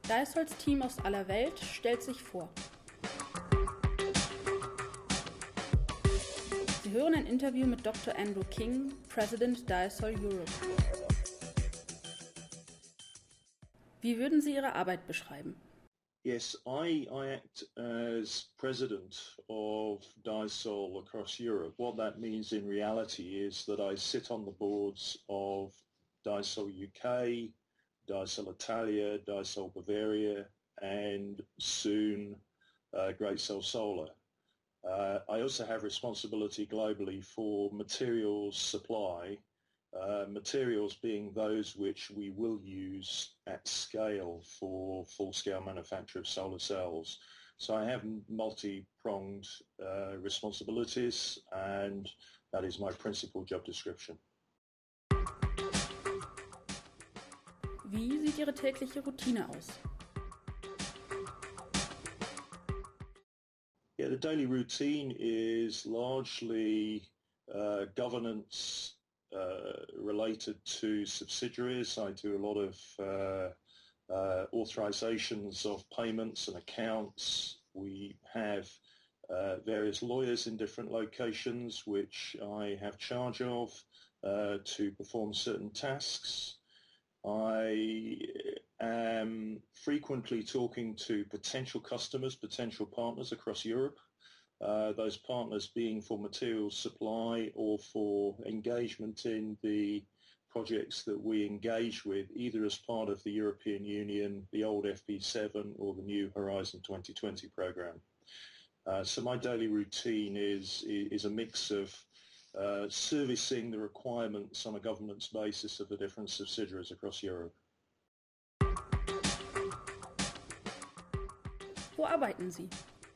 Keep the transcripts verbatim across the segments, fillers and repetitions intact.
Diasols Team aus aller Welt stellt sich vor. Sie hören ein Interview mit Doktor Andrew King, President Diasol Europe. Wie würden Sie Ihre Arbeit beschreiben? Yes, I, I act as president of Diasol across Europe. What that means in reality is that I sit on the boards of Diasol U K, Diasol Italia, Diasol Bavaria, and soon uh, Great Sol Solar. Uh, I also have responsibility globally for materials supply, uh, materials being those which we will use at scale for full-scale manufacture of solar cells. So I have multi-pronged uh, responsibilities, and that is my principal job description. Wie sieht Ihre tägliche Routine aus? Yeah, the daily routine is largely uh, governance uh, related to subsidiaries. I do a lot of uh, uh, authorizations of payments and accounts. We have uh, various lawyers in different locations which I have charge of uh, to perform certain tasks. I am frequently talking to potential customers, potential partners across Europe, uh, those partners being for materials supply or for engagement in the projects that we engage with, either as part of the European Union, the old F P seven, or the new Horizon twenty twenty program. Uh, so my daily routine is, is a mix of Uh, servicing the requirements on a governance basis of the different subsidiaries across Europe. Wo arbeiten Sie?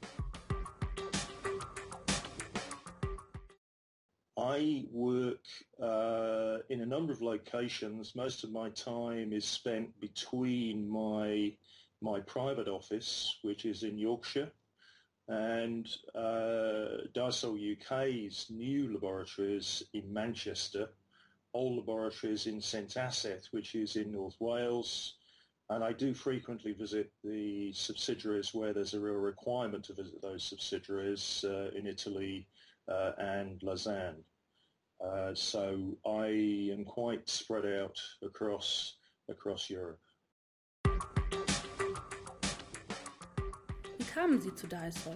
I work uh, in a number of locations. Most of my time is spent between my my private office, which is in Yorkshire, and uh, Diasol U K's new laboratories in Manchester, old laboratories in Saint Asaph, which is in North Wales, and I do frequently visit the subsidiaries where there's a real requirement to visit those subsidiaries uh, in Italy uh, and Lausanne. Uh, so I am quite spread out across across Europe. Wie kamen Sie zu Diasol?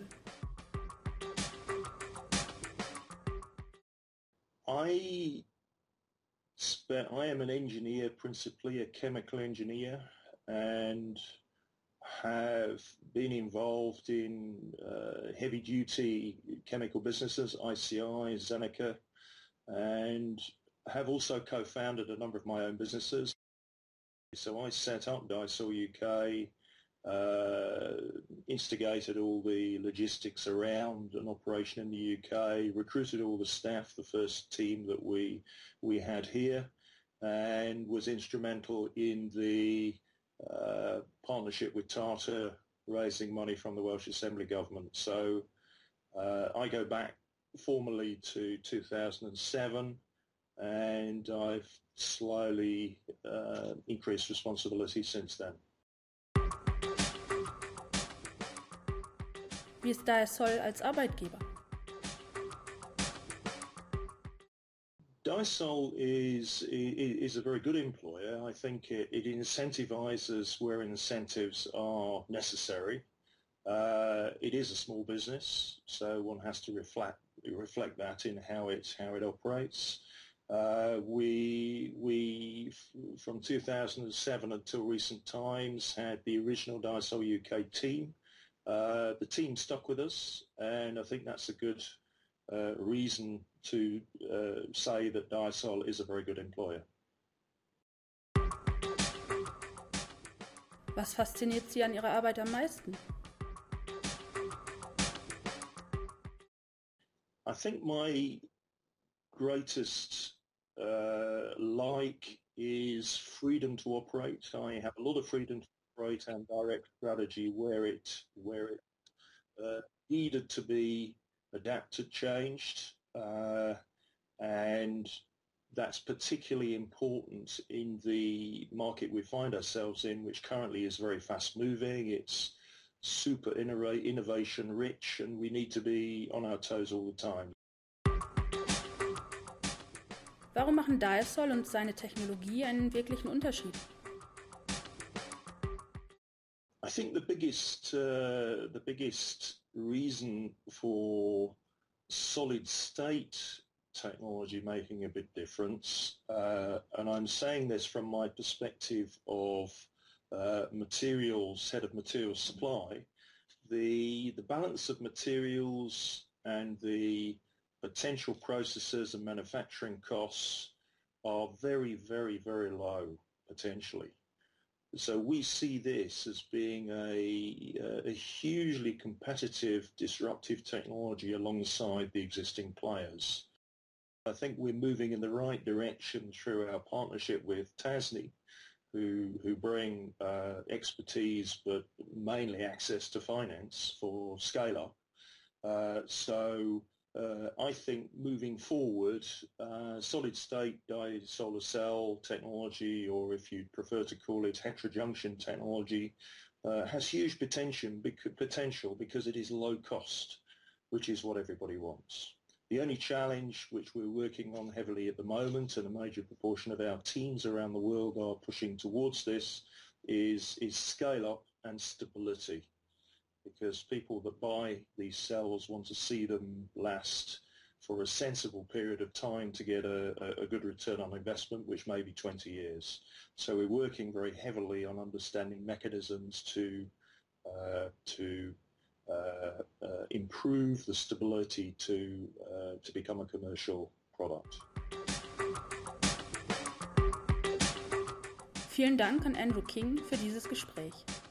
I spent, I am an engineer, principally a chemical engineer, and have been involved in uh, heavy-duty chemical businesses, I C I, Zeneca, and have also co-founded a number of my own businesses. So I set up Diasol U K, Uh, instigated all the logistics around an operation in the U K, recruited all the staff, the first team that we we had here, and was instrumental in the uh, partnership with Tata, raising money from the Welsh Assembly government. So uh, I go back formally to two thousand seven, and I've slowly uh, increased responsibility since then. Wie ist Diasol als Arbeitgeber? Diasol is is a very good employer. I think it, it incentivizes where incentives are necessary. Uh, it is a small business, so one has to reflect reflect that in how it how it operates. Uh, we we from two thousand seven until recent times had the original Diasol U K team. Uh, the team stuck with us, and I think that's a good uh, reason to uh, say that Diasol is a very good employer. Was fasziniert Sie an Ihrer Arbeit am meisten? I think my greatest uh, like is freedom to operate. I have a lot of freedom to operate and direct strategy where it where it uh, needed to be adapted, changed, uh, and that's particularly important in the market we find ourselves in, which currently is very fast-moving. It's super innova- innovation-rich, and we need to be on our toes all the time. Warum machen Diasol und seine Technologie einen wirklichen Unterschied? I think the biggest uh, the biggest reason for solid state technology making a big difference, uh, and I'm saying this from my perspective of uh, materials, head of materials supply, the the balance of materials and the potential processes and manufacturing costs are very, very, very low potentially. So we see this as being a, a hugely competitive, disruptive technology alongside the existing players. I think we're moving in the right direction through our partnership with Tasnee, who, who bring uh, expertise but mainly access to finance for scale-up. Uh, so uh, I think moving forward, uh, solid-state disolar cell technology, or if you prefer to call it heterojunction technology, uh, has huge potential because, potential because it is low cost, which is what everybody wants. The only challenge which we're working on heavily at the moment, and a major proportion of our teams around the world are pushing towards this, is, is scale-up and stability. Because people that buy these cells want to see them last for a sensible period of time to get a, a good return on investment, which may be twenty years. So we're working very heavily on understanding mechanisms to, uh, to uh, uh, improve the stability to, uh, to become a commercial product. Vielen Dank an Andrew King für dieses Gespräch.